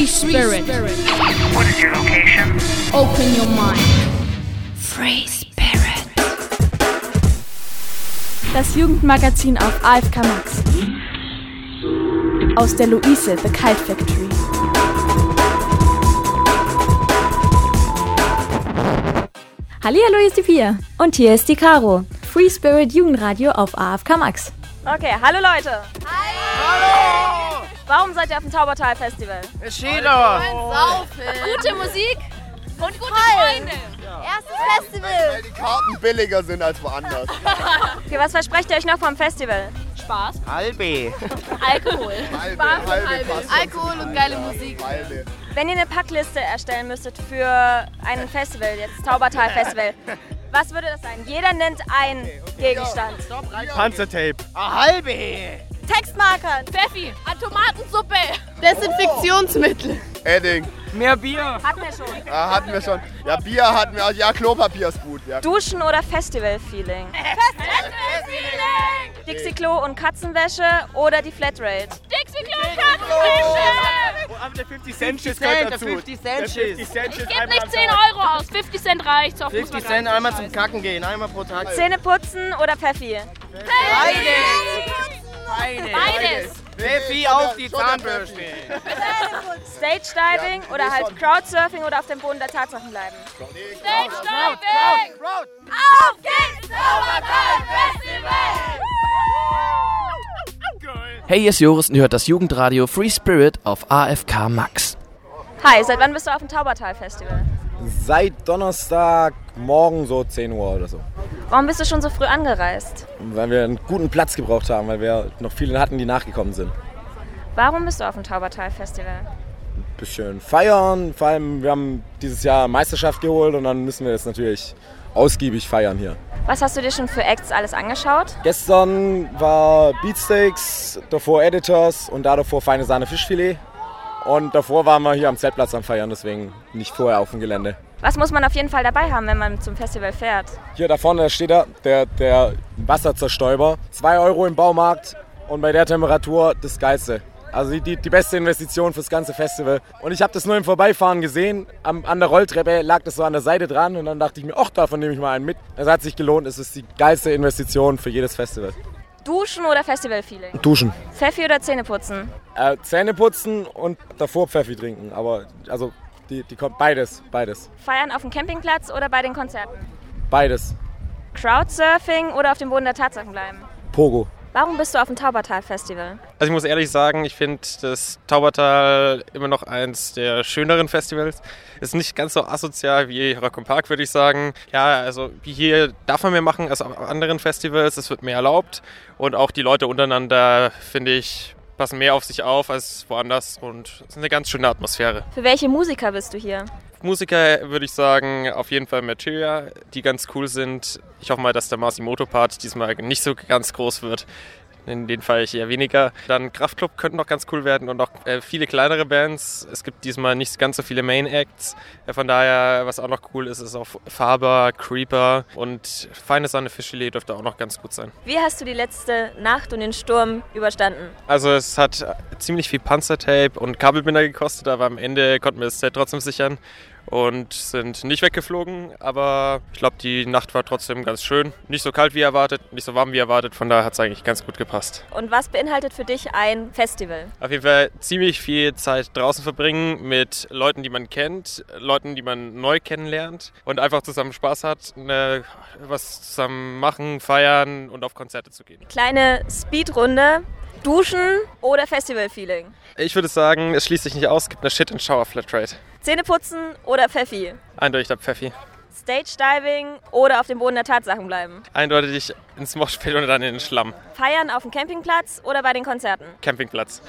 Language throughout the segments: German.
Spirit. What is your location? Open your mind. Free Spirit. Das Jugendmagazin auf AFK Max. Aus der Luise, The Kite Factory. Hallihallo, hier ist die Pia. Und hier ist die Caro. Free Spirit Jugendradio auf AFK Max. Okay, hallo Leute. Hi. Hallo. Warum seid ihr auf dem Taubertal Festival? Es steht doch. Gute Musik und gute Freunde. Erstes Festival. Weil die Karten billiger sind als woanders. Okay, was versprecht ihr euch noch vom Festival? Spaß. Halbe. Alkohol. Alkohol und geile Musik. Wenn ihr eine Packliste erstellen müsstet für ein Festival, jetzt Taubertal Festival, was würde das sein? Jeder nennt einen Gegenstand. Panzertape. Halbe. Textmarker. Pfeffi. Tomatensuppe. Desinfektionsmittel. Edding. Mehr Bier. Hatten wir schon. Hatten wir schon. Ja, Bier hatten wir. Ja, Klopapier ist gut. Ja. Duschen oder Festival-Feeling? Festival-Feeling. Dixie-Klo und Katzenwäsche oder die Flatrate? Dixie-Klo und Katzenwäsche. Aber der 50 Cent Schiss gehört dazu. 50 Cent Schiss. Ich gebe nicht 10 € aus. 50 Cent reicht. 50 Cent einmal zum Kacken gehen. Einmal pro Tag. Zähne putzen oder Pfeffi? Beides. Pfeffi auf die Zahnbürste. Stage Diving oder halt Crowdsurfing oder auf dem Boden der Tatsachen bleiben? Stage Diving. Auf geht's, Taubertal Festival. Hey, hier ist Joris und ihr hört das Jugendradio Free Spirit auf AFK Max. Hi, seit wann bist du auf dem Taubertal Festival? Seit Donnerstag morgen so 10 Uhr oder so. Warum bist du schon so früh angereist? Weil wir einen guten Platz gebraucht haben, weil wir noch viele hatten, die nachgekommen sind. Warum bist du auf dem Taubertal Festival? Ein bisschen feiern, vor allem wir haben dieses Jahr Meisterschaft geholt und dann müssen wir jetzt natürlich ausgiebig feiern hier. Was hast du dir schon für Acts alles angeschaut? Gestern war Beatsteaks, davor Editors und davor Feine Sahne Fischfilet. Und davor waren wir hier am Zeltplatz am Feiern, deswegen nicht vorher auf dem Gelände. Was muss man auf jeden Fall dabei haben, wenn man zum Festival fährt? Hier da vorne steht der Wasserzerstäuber. 2 € im Baumarkt und bei der Temperatur das Geilste. Also die beste Investition fürs ganze Festival. Und ich habe das nur im Vorbeifahren gesehen. An der Rolltreppe lag das so an der Seite dran und dann dachte ich mir, ach, davon nehme ich mal einen mit. Das hat sich gelohnt, es ist die geilste Investition für jedes Festival. Duschen oder Festival-Feeling? Duschen. Pfeffi oder Zähneputzen? Zähne putzen und davor Pfeffi trinken. Aber also die kommt beides. Feiern auf dem Campingplatz oder bei den Konzerten? Beides. Crowdsurfing oder auf dem Boden der Tatsachen bleiben? Pogo. Warum bist du auf dem Taubertal Festival? Also ich muss ehrlich sagen, ich finde das Taubertal immer noch eins der schöneren Festivals. Ist nicht ganz so asozial wie Rock im Park, würde ich sagen. Ja, also wie hier darf man mehr machen als auf anderen Festivals. Es wird mehr erlaubt und auch die Leute untereinander, finde ich, passen mehr auf sich auf als woanders und es ist eine ganz schöne Atmosphäre. Für welche Musiker bist du hier? Musiker würde ich sagen, auf jeden Fall Materia, die ganz cool sind. Ich hoffe mal, dass der Masimoto-Part diesmal nicht so ganz groß wird. In den Fall ich eher weniger. Dann Kraftklub könnten noch ganz cool werden und auch viele kleinere Bands. Es gibt diesmal nicht ganz so viele Main-Acts. Von daher, was auch noch cool ist, ist auch Faber, Creeper und Feine Sahne Fischfilet dürfte auch noch ganz gut sein. Wie hast du die letzte Nacht und den Sturm überstanden? Also es hat ziemlich viel Panzertape und Kabelbinder gekostet, aber am Ende konnten wir das Zelt trotzdem sichern und sind nicht weggeflogen, aber ich glaube, die Nacht war trotzdem ganz schön. Nicht so kalt wie erwartet, nicht so warm wie erwartet, von daher hat es eigentlich ganz gut gepasst. Und was beinhaltet für dich ein Festival? Auf jeden Fall ziemlich viel Zeit draußen verbringen mit Leuten, die man kennt, Leuten, die man neu kennenlernt und einfach zusammen Spaß hat, was zusammen machen, feiern und auf Konzerte zu gehen. Kleine Speedrunde. Duschen oder Festival-Feeling? Ich würde sagen, es schließt sich nicht aus, es gibt eine Shit-and-Shower-Flatrate. Zähneputzen oder Pfeffi? Eindeutig der Pfeffi. Stage-Diving oder auf dem Boden der Tatsachen bleiben? Eindeutig ins Moshpit oder dann in den Schlamm. Feiern auf dem Campingplatz oder bei den Konzerten? Campingplatz.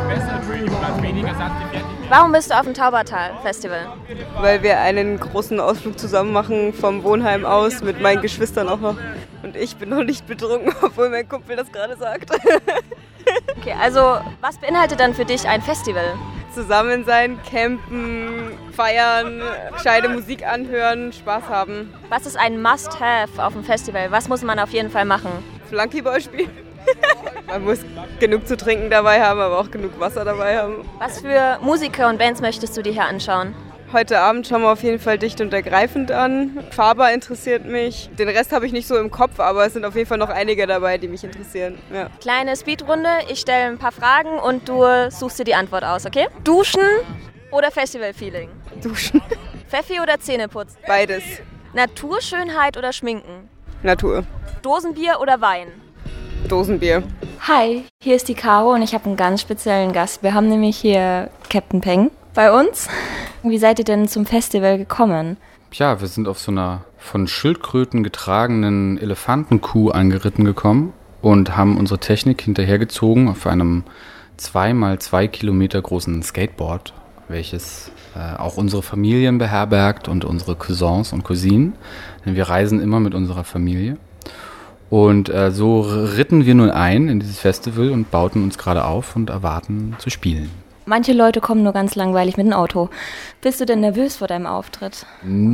Warum bist du auf dem Taubertal-Festival? Weil wir einen großen Ausflug zusammen machen, vom Wohnheim aus, mit meinen Geschwistern auch noch. Und ich bin noch nicht betrunken, obwohl mein Kumpel das gerade sagt. Okay, also was beinhaltet dann für dich ein Festival? Zusammen sein, campen, feiern, gescheite Musik anhören, Spaß haben. Was ist ein Must-Have auf dem Festival? Was muss man auf jeden Fall machen? Flunkyball spielen. Man muss genug zu trinken dabei haben, aber auch genug Wasser dabei haben. Was für Musiker und Bands möchtest du dir hier anschauen? Heute Abend schauen wir auf jeden Fall Dicht und Ergreifend an. Faber interessiert mich. Den Rest habe ich nicht so im Kopf, aber es sind auf jeden Fall noch einige dabei, die mich interessieren. Ja. Kleine Speedrunde, ich stelle ein paar Fragen und du suchst dir die Antwort aus, okay? Duschen oder Festivalfeeling? Duschen. Pfeffi oder Zähneputzen? Beides. Naturschönheit oder Schminken? Natur. Dosenbier oder Wein? Dosenbier. Hi, hier ist die Caro und ich habe einen ganz speziellen Gast. Wir haben nämlich hier Captain Peng bei uns. Wie seid ihr denn zum Festival gekommen? Ja, wir sind auf so einer von Schildkröten getragenen Elefantenkuh angeritten gekommen und haben unsere Technik hinterhergezogen auf einem 2x2 Kilometer großen Skateboard, welches auch unsere Familien beherbergt und unsere Cousins und Cousinen. Denn wir reisen immer mit unserer Familie. Und so ritten wir nun ein in dieses Festival und bauten uns gerade auf und erwarten zu spielen. Manche Leute kommen nur ganz langweilig mit dem Auto. Bist du denn nervös vor deinem Auftritt?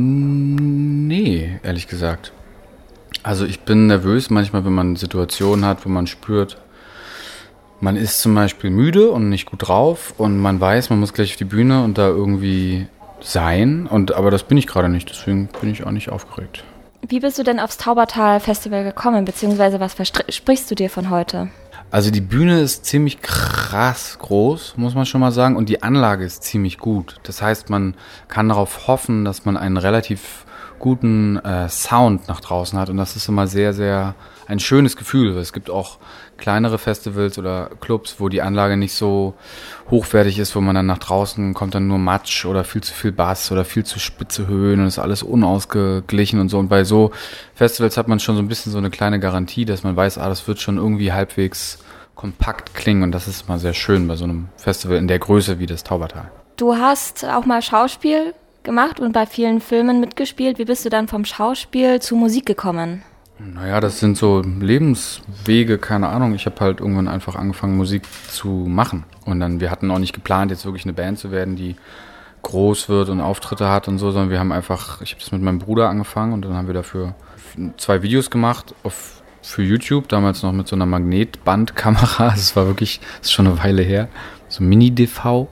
Nee, ehrlich gesagt. Also ich bin nervös manchmal, wenn man Situationen hat, wo man spürt, man ist zum Beispiel müde und nicht gut drauf und man weiß, man muss gleich auf die Bühne und da irgendwie sein. Aber das bin ich gerade nicht, deswegen bin ich auch nicht aufgeregt. Wie bist du denn aufs Taubertal-Festival gekommen, beziehungsweise was versprichst du dir von heute? Also die Bühne ist ziemlich krass groß, muss man schon mal sagen, und die Anlage ist ziemlich gut. Das heißt, man kann darauf hoffen, dass man einen relativ guten Sound nach draußen hat und das ist immer sehr, sehr ein schönes Gefühl. Es gibt auch kleinere Festivals oder Clubs, wo die Anlage nicht so hochwertig ist, wo man dann nach draußen kommt dann nur Matsch oder viel zu viel Bass oder viel zu spitze Höhen und ist alles unausgeglichen und so. Und bei so Festivals hat man schon so ein bisschen so eine kleine Garantie, dass man weiß, das wird schon irgendwie halbwegs kompakt klingen und das ist immer sehr schön bei so einem Festival in der Größe wie das Taubertal. Du hast auch mal Schauspiel gemacht und bei vielen Filmen mitgespielt. Wie bist du dann vom Schauspiel zu Musik gekommen? Naja, das sind so Lebenswege, keine Ahnung. Ich habe halt irgendwann einfach angefangen, Musik zu machen. Und dann, wir hatten auch nicht geplant, jetzt wirklich eine Band zu werden, die groß wird und Auftritte hat und so, sondern wir haben einfach, ich habe das mit meinem Bruder angefangen und dann haben wir dafür 2 Videos gemacht für YouTube, damals noch mit so einer Magnetbandkamera. Das war wirklich, das ist schon eine Weile her, so Mini-DV.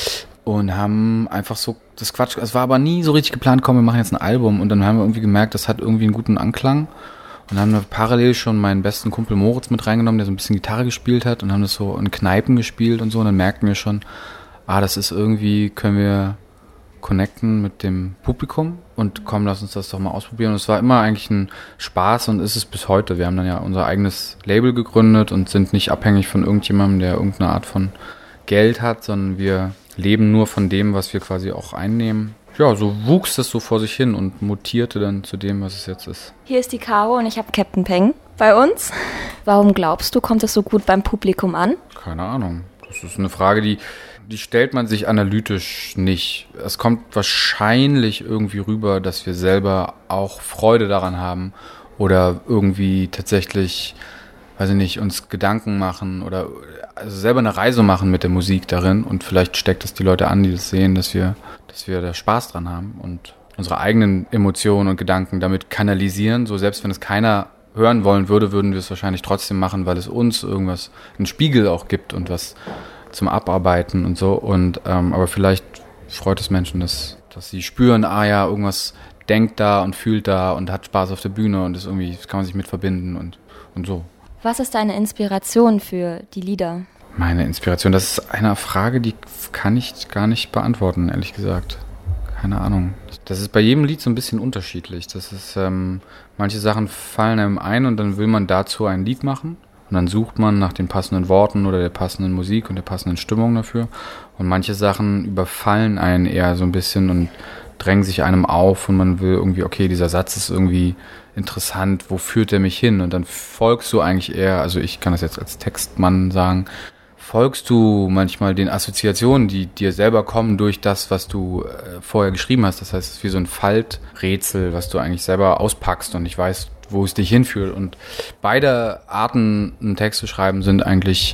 Und haben einfach so das Quatsch, es war aber nie so richtig geplant, komm, wir machen jetzt ein Album. Und dann haben wir irgendwie gemerkt, das hat irgendwie einen guten Anklang. Und dann haben wir parallel schon meinen besten Kumpel Moritz mit reingenommen, der so ein bisschen Gitarre gespielt hat und haben das so in Kneipen gespielt und so. Und dann merkten wir schon, das ist irgendwie, können wir connecten mit dem Publikum und komm, lass uns das doch mal ausprobieren. Und es war immer eigentlich ein Spaß und ist es bis heute. Wir haben dann ja unser eigenes Label gegründet und sind nicht abhängig von irgendjemandem, der irgendeine Art von Geld hat, sondern wir leben nur von dem, was wir quasi auch einnehmen. Ja, so wuchs das so vor sich hin und mutierte dann zu dem, was es jetzt ist. Hier ist die Caro und ich habe Captain Peng bei uns. Warum glaubst du, kommt das so gut beim Publikum an? Keine Ahnung. Das ist eine Frage, die stellt man sich analytisch nicht. Es kommt wahrscheinlich irgendwie rüber, dass wir selber auch Freude daran haben oder irgendwie tatsächlich, weiß ich nicht, uns Gedanken machen oder also selber eine Reise machen mit der Musik darin und vielleicht steckt es die Leute an, die das sehen, dass wir da Spaß dran haben und unsere eigenen Emotionen und Gedanken damit kanalisieren. So selbst wenn es keiner hören wollen würde, würden wir es wahrscheinlich trotzdem machen, weil es uns irgendwas, einen Spiegel auch gibt und was zum Abarbeiten und so. Und aber vielleicht freut es Menschen, dass sie spüren, irgendwas denkt da und fühlt da und hat Spaß auf der Bühne und das irgendwie, das kann man sich mit verbinden und so. Was ist deine Inspiration für die Lieder? Meine Inspiration, das ist eine Frage, die kann ich gar nicht beantworten, ehrlich gesagt. Keine Ahnung. Das ist bei jedem Lied so ein bisschen unterschiedlich. Das ist, manche Sachen fallen einem ein und dann will man dazu ein Lied machen. Und dann sucht man nach den passenden Worten oder der passenden Musik und der passenden Stimmung dafür. Und manche Sachen überfallen einen eher so ein bisschen und drängen sich einem auf und man will irgendwie, okay, dieser Satz ist irgendwie interessant, wo führt der mich hin? Und dann folgst du eigentlich eher, also ich kann das jetzt als Textmann sagen, folgst du manchmal den Assoziationen, die dir selber kommen durch das, was du vorher geschrieben hast. Das heißt, es ist wie so ein Falträtsel, was du eigentlich selber auspackst und nicht weißt, wo es dich hinführt. Und beide Arten, einen Text zu schreiben, sind eigentlich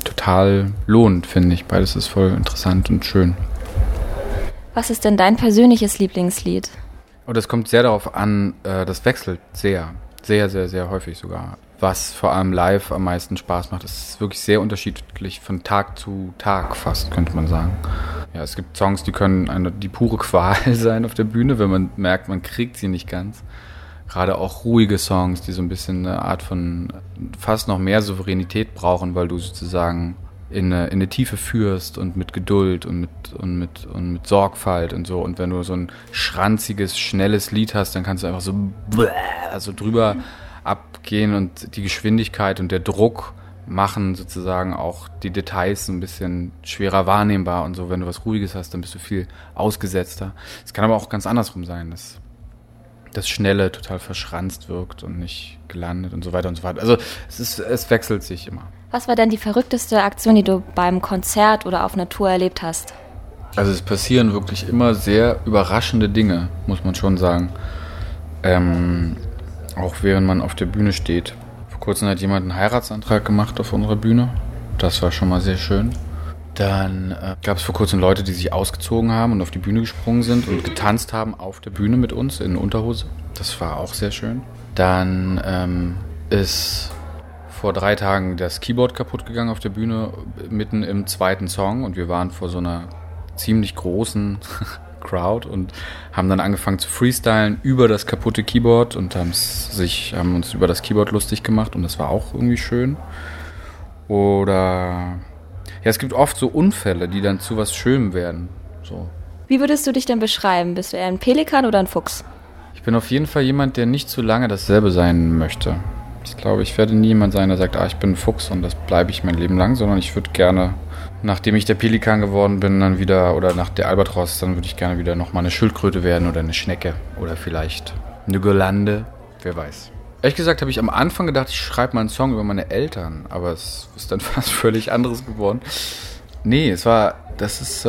total lohnend, finde ich. Beides ist voll interessant und schön. Was ist denn dein persönliches Lieblingslied? Und das kommt sehr darauf an, das wechselt sehr, sehr, sehr, sehr häufig sogar. was vor allem live am meisten Spaß macht. Es ist wirklich sehr unterschiedlich von Tag zu Tag fast, könnte man sagen. Ja, es gibt Songs, die können die pure Qual sein auf der Bühne, wenn man merkt, man kriegt sie nicht ganz. Gerade auch ruhige Songs, die so ein bisschen eine Art von fast noch mehr Souveränität brauchen, weil du sozusagen in eine Tiefe führst und mit Geduld und mit Sorgfalt und so. Und wenn du so ein schranziges, schnelles Lied hast, dann kannst du einfach so drüber abgehen und die Geschwindigkeit und der Druck machen sozusagen auch die Details ein bisschen schwerer wahrnehmbar und so. Wenn du was Ruhiges hast, dann bist du viel ausgesetzter. Es kann aber auch ganz andersrum sein, dass das Schnelle total verschranzt wirkt und nicht gelandet und so weiter und so fort. Also es wechselt sich immer. Was war denn die verrückteste Aktion, die du beim Konzert oder auf einer Tour erlebt hast? Also es passieren wirklich immer sehr überraschende Dinge, muss man schon sagen. Auch während man auf der Bühne steht. Vor kurzem hat jemand einen Heiratsantrag gemacht auf unserer Bühne. Das war schon mal sehr schön. Dann gab es vor kurzem Leute, die sich ausgezogen haben und auf die Bühne gesprungen sind und getanzt haben auf der Bühne mit uns in Unterhose. Das war auch sehr schön. Dann ist vor 3 Tagen das Keyboard kaputt gegangen auf der Bühne, mitten im zweiten Song. Und wir waren vor so einer ziemlich großen Crowd und haben dann angefangen zu freestylen über das kaputte Keyboard und haben uns über das Keyboard lustig gemacht. Und das war auch irgendwie schön. Oder ja, es gibt oft so Unfälle, die dann zu was Schönem werden. So. Wie würdest du dich denn beschreiben? Bist du eher ein Pelikan oder ein Fuchs? Ich bin auf jeden Fall jemand, der nicht zu lange dasselbe sein möchte. Ich glaube, ich werde nie jemand sein, der sagt, ich bin ein Fuchs und das bleibe ich mein Leben lang, sondern ich würde gerne, nachdem ich der Pelikan geworden bin, dann wieder, oder nach der Albatros, dann würde ich gerne wieder nochmal eine Schildkröte werden oder eine Schnecke oder vielleicht eine Girlande, wer weiß. Ehrlich gesagt habe ich am Anfang gedacht, ich schreibe mal einen Song über meine Eltern, aber es ist dann fast völlig anderes geworden. Nee, das ist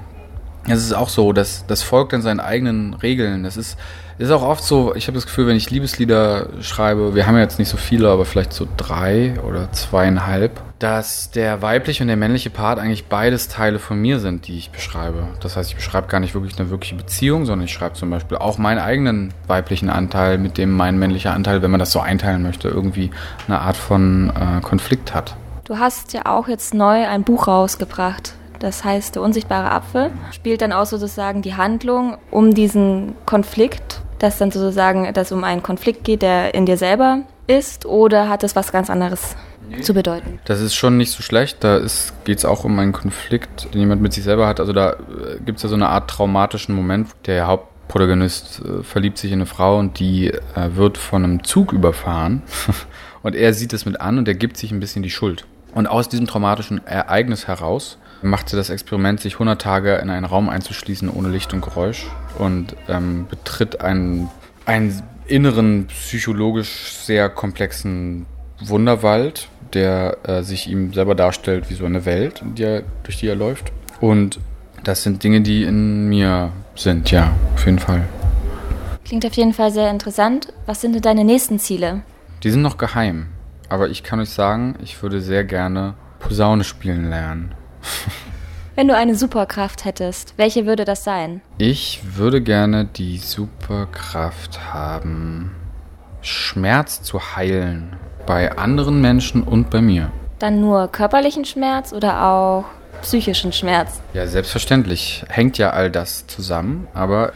auch so, das folgt dann seinen eigenen Regeln. Das ist auch oft so, ich habe das Gefühl, wenn ich Liebeslieder schreibe, wir haben ja jetzt nicht so viele, aber vielleicht so 3 oder 2,5, dass der weibliche und der männliche Part eigentlich beides Teile von mir sind, die ich beschreibe. Das heißt, ich beschreibe gar nicht wirklich eine wirkliche Beziehung, sondern ich schreibe zum Beispiel auch meinen eigenen weiblichen Anteil, mit dem mein männlicher Anteil, wenn man das so einteilen möchte, irgendwie eine Art von Konflikt hat. Du hast ja auch jetzt neu ein Buch rausgebracht. Das heißt, der unsichtbare Apfel spielt dann auch sozusagen die Handlung um diesen Konflikt, dass dann sozusagen das um einen Konflikt geht, der in dir selber ist, oder hat es was ganz anderes zu bedeuten? Das ist schon nicht so schlecht. Da geht es auch um einen Konflikt, den jemand mit sich selber hat. Also da gibt es ja so eine Art traumatischen Moment. Der Hauptprotagonist verliebt sich in eine Frau und die wird von einem Zug überfahren. Und er sieht es mit an und er gibt sich ein bisschen die Schuld. Und aus diesem traumatischen Ereignis heraus macht sie das Experiment, sich 100 Tage in einen Raum einzuschließen ohne Licht und Geräusch und betritt einen inneren, psychologisch sehr komplexen Wunderwald, der sich ihm selber darstellt wie so eine Welt, durch die er läuft. Und das sind Dinge, die in mir sind, ja, auf jeden Fall. Klingt auf jeden Fall sehr interessant. Was sind denn deine nächsten Ziele? Die sind noch geheim, aber ich kann euch sagen, ich würde sehr gerne Posaune spielen lernen. Wenn du eine Superkraft hättest, welche würde das sein? Ich würde gerne die Superkraft haben, Schmerz zu heilen. Bei anderen Menschen und bei mir. Dann nur körperlichen Schmerz oder auch psychischen Schmerz? Ja, selbstverständlich. Hängt ja all das zusammen. Aber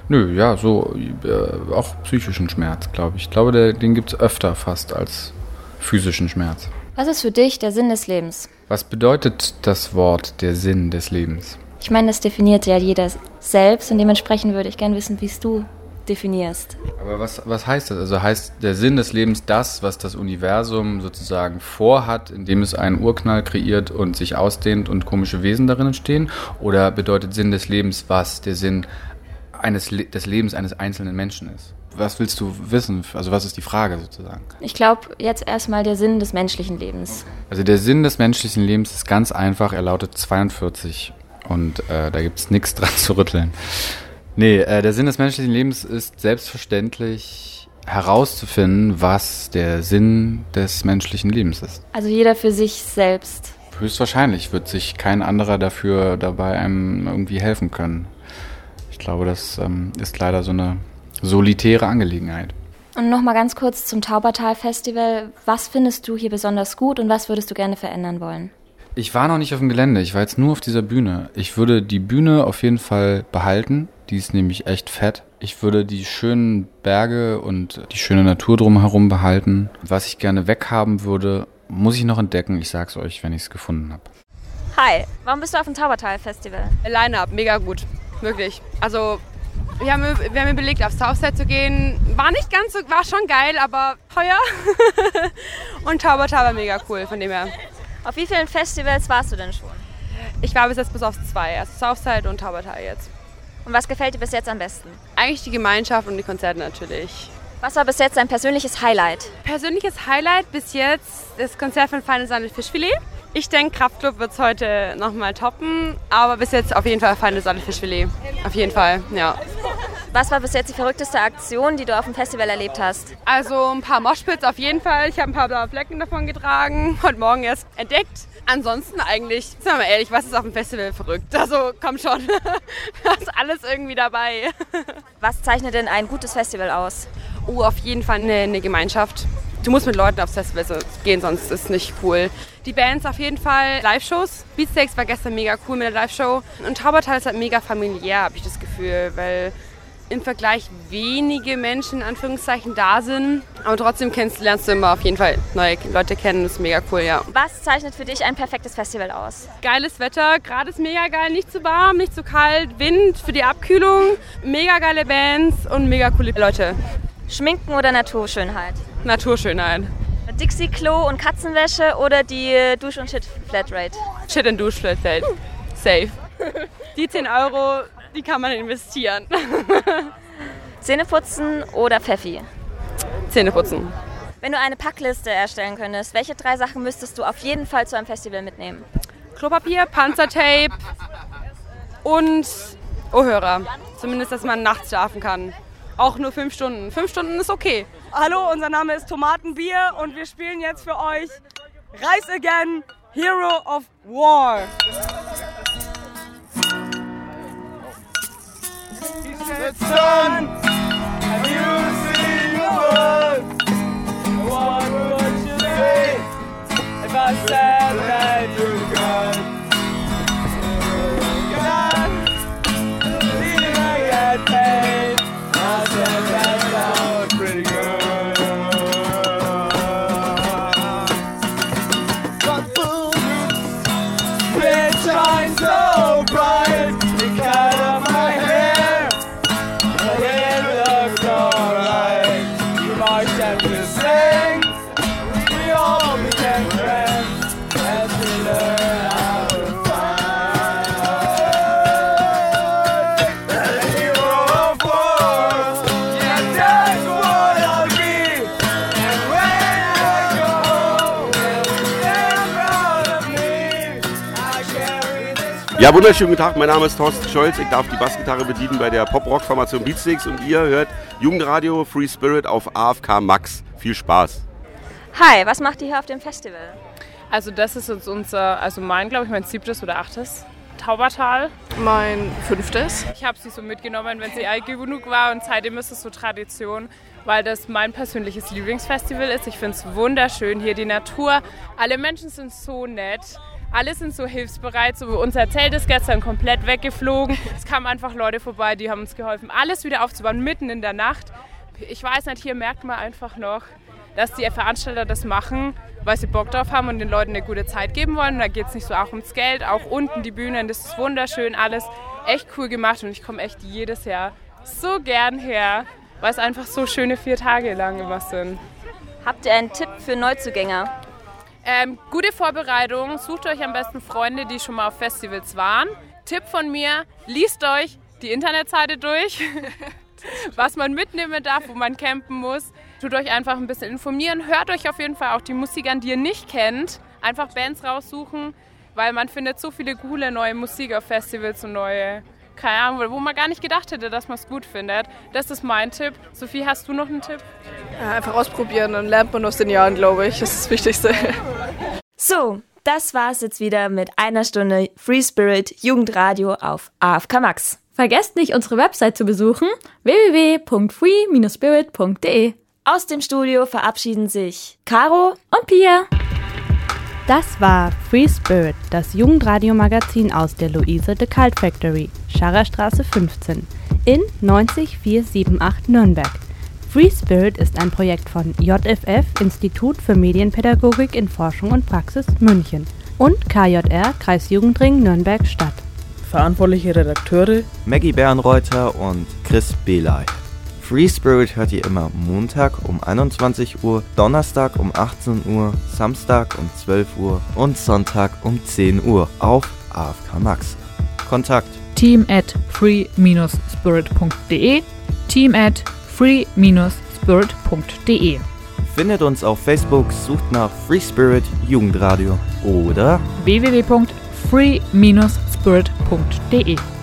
auch psychischen Schmerz, glaube ich. Ich glaube, den gibt es öfter fast als physischen Schmerz. Was ist für dich der Sinn des Lebens? Was bedeutet das Wort der Sinn des Lebens? Ich meine, das definiert ja jeder selbst und dementsprechend würde ich gerne wissen, wie es du definierst. Aber was heißt das? Also heißt der Sinn des Lebens das, was das Universum sozusagen vorhat, indem es einen Urknall kreiert und sich ausdehnt und komische Wesen darin entstehen? Oder bedeutet Sinn des Lebens, was der Sinn des Lebens eines einzelnen Menschen ist? Was willst du wissen? Also was ist die Frage sozusagen? Ich glaube jetzt erstmal der Sinn des menschlichen Lebens. Also der Sinn des menschlichen Lebens ist ganz einfach, er lautet 42 und da gibt es nichts dran zu rütteln. Nee, der Sinn des menschlichen Lebens ist selbstverständlich herauszufinden, was der Sinn des menschlichen Lebens ist. Also jeder für sich selbst? Höchstwahrscheinlich wird sich kein anderer dafür dabei einem irgendwie helfen können. Ich glaube, das ist leider so eine solitäre Angelegenheit. Und nochmal ganz kurz zum Taubertal-Festival. Was findest du hier besonders gut und was würdest du gerne verändern wollen? Ich war noch nicht auf dem Gelände, ich war jetzt nur auf dieser Bühne. Ich würde die Bühne auf jeden Fall behalten, die ist nämlich echt fett. Ich würde die schönen Berge und die schöne Natur drumherum behalten. Was ich gerne weghaben würde, muss ich noch entdecken. Ich sag's euch, wenn ich es gefunden habe. Hi, warum bist du auf dem Taubertal-Festival? Line-Up, mega gut, wirklich. Also wir haben überlegt, auf Southside zu gehen. War nicht ganz so, war schon geil, aber teuer. Und Taubertal war mega cool, von dem her. Auf wie vielen Festivals warst du denn schon? Ich war bis jetzt bis auf 2, also Southside und Taubertal jetzt. Und was gefällt dir bis jetzt am besten? Eigentlich die Gemeinschaft und die Konzerte natürlich. Was war bis jetzt dein persönliches Highlight? Persönliches Highlight bis jetzt das Konzert von Feine Sahne Fischfilet. Ich denke, Kraftklub wird es heute nochmal toppen, aber bis jetzt auf jeden Fall Feine Sahne Fischfilet. Auf jeden Fall, ja. Was war bis jetzt die verrückteste Aktion, die du auf dem Festival erlebt hast? Also ein paar Moshpits auf jeden Fall. Ich habe ein paar blaue Flecken davon getragen. Heute Morgen erst entdeckt. Ansonsten eigentlich, sagen wir mal ehrlich, was ist auf dem Festival verrückt? Also komm schon, da ist alles irgendwie dabei. Was zeichnet denn ein gutes Festival aus? Oh, auf jeden Fall eine Gemeinschaft. Du musst mit Leuten aufs Festival gehen, sonst ist es nicht cool. Die Bands auf jeden Fall, Live-Shows. Beatsteaks war gestern mega cool mit der Live-Show. Und Taubertal ist halt mega familiär, habe ich das Gefühl, weil im Vergleich wenige Menschen in Anführungszeichen da sind. Aber trotzdem lernst du immer auf jeden Fall neue Leute kennen, das ist mega cool, ja. Was zeichnet für dich ein perfektes Festival aus? Geiles Wetter, gerade ist mega geil, nicht zu warm, nicht zu kalt, Wind für die Abkühlung, mega geile Bands und mega coole Leute. Schminken oder Naturschönheit? Naturschönheit. Dixie-Klo und Katzenwäsche oder die Dusch- und Shit-Flatrate? Shit- und Dusch-Flatrate. Safe. Die 10 €, die kann man investieren. Zähneputzen oder Pfeffi? Zähneputzen. Wenn du eine Packliste erstellen könntest, welche 3 Sachen müsstest du auf jeden Fall zu einem Festival mitnehmen? Klopapier, Panzertape und Ohrhörer. Zumindest, dass man nachts schlafen kann. Auch nur 5 Stunden. 5 Stunden ist okay. Hallo, unser Name ist Tomatenbier und wir spielen jetzt für euch Rise Again, Hero of War. It's done. Have you seen the world? What would you say if I said that you're gone? Leaving I get paid. I said that sounds pretty good. But boom, it shines so bright. The cut of my hair. It looks alright. You marched and we sang. We all became friends as we learned how to fight. The hero of war. Yeah, that's what I'll be. And when I go home, they'll stand proud of me. I carry this. Ja, wunderschönen guten Tag, mein Name ist Thorsten Scholz, ich darf die Bassgitarre bedienen bei der Pop-Rock-Formation Beatsteaks und ihr hört Jugendradio Free Spirit auf AFK Max. Viel Spaß! Hi, was macht ihr hier auf dem Festival? Also das ist jetzt mein 7. oder 8. Taubertal. Mein 5. Ich habe sie so mitgenommen, wenn sie alt genug war und seitdem ist es so Tradition, weil das mein persönliches Lieblingsfestival ist. Ich finde es wunderschön hier, die Natur, alle Menschen sind so nett. Alle sind so hilfsbereit, so unser Zelt ist gestern komplett weggeflogen. Es kamen einfach Leute vorbei, die haben uns geholfen, alles wieder aufzubauen, mitten in der Nacht. Ich weiß nicht, hier merkt man einfach noch, dass die Veranstalter das machen, weil sie Bock drauf haben und den Leuten eine gute Zeit geben wollen. Und da geht es nicht so auch ums Geld, auch unten die Bühnen, das ist wunderschön, alles echt cool gemacht und ich komme echt jedes Jahr so gern her, weil es einfach so schöne 4 Tage lang immer sind. Habt ihr einen Tipp für Neuzugänger? Gute Vorbereitung, sucht euch am besten Freunde, die schon mal auf Festivals waren. Tipp von mir, liest euch die Internetseite durch, was man mitnehmen darf, wo man campen muss. Tut euch einfach ein bisschen informieren, hört euch auf jeden Fall auch die Musik an, die ihr nicht kennt. Einfach Bands raussuchen, weil man findet so viele coole neue Musik auf Festivals und neue, keine Ahnung, wo man gar nicht gedacht hätte, dass man es gut findet. Das ist mein Tipp. Sophie, hast du noch einen Tipp? Ja, einfach ausprobieren, dann lernt man aus den Jahren, glaube ich. Das ist das Wichtigste. So, das war's jetzt wieder mit einer Stunde Free Spirit Jugendradio auf AFK Max. Vergesst nicht, unsere Website zu besuchen: www.free-spirit.de. Aus dem Studio verabschieden sich Caro und Pia. Das war Free Spirit, das Jugendradiomagazin aus der Luise de Cult Factory, Scharrerstraße 15, in 90478 Nürnberg. Free Spirit ist ein Projekt von JFF, Institut für Medienpädagogik in Forschung und Praxis München, und KJR, Kreisjugendring Nürnberg-Stadt. Verantwortliche Redakteure Maggie Bernreuther und Chris Belay. Free Spirit hört ihr immer Montag um 21 Uhr, Donnerstag um 18 Uhr, Samstag um 12 Uhr und Sonntag um 10 Uhr auf AFK Max. Kontakt team@free-spirit.de, team@free-spirit.de. Findet uns auf Facebook, sucht nach Free Spirit Jugendradio oder www.free-spirit.de.